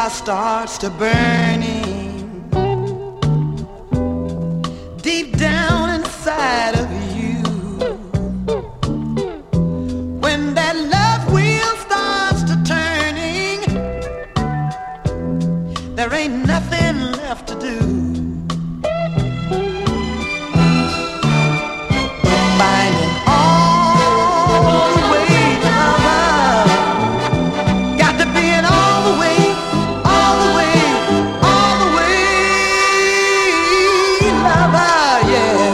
starts to burning deep down inside of you. When that love wheel starts to turning, there ain't nothing left to do. Finding all the way to love, got to be an all the way, all the way, all the way lover, yeah.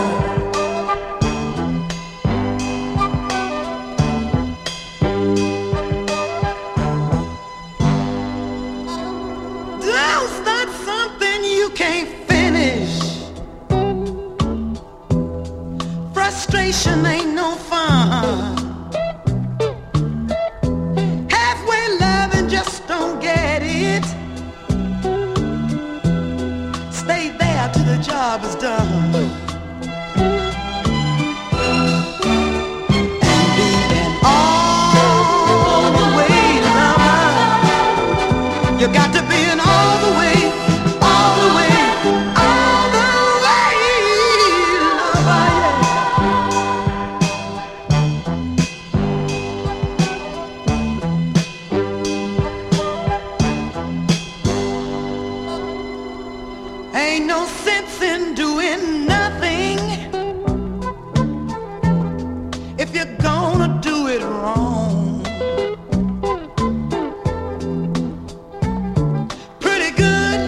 Love's not something you can't finish. Frustration ain't no fun. Halfway loving just don't get it. Stay there till the job is done. And being all the way lover, you got to be an all the way, all the way, all the way lover, yeah. Ain't no sense in doing nothing if you're gonna do it wrong. Pretty good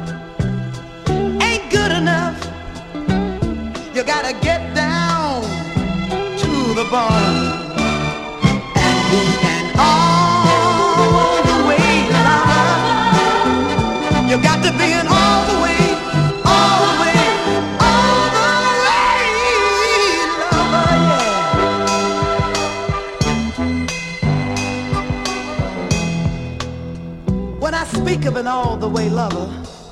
ain't good enough. You gotta get down to the bone and be an all the way lover. You got to be an all the way, all the way, all the way lover, yeah. When I speak of an all the way lover,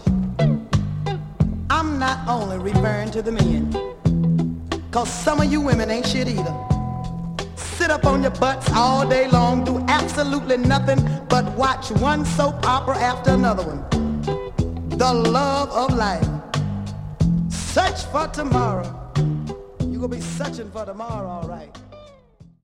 I'm not only referring to the men, 'cause some of you women ain't shit either. Sit up on your butts all day long, do absolutely nothing but watch one soap opera after another one. The love of life. Search for tomorrow. You gonna be searching for tomorrow, all right.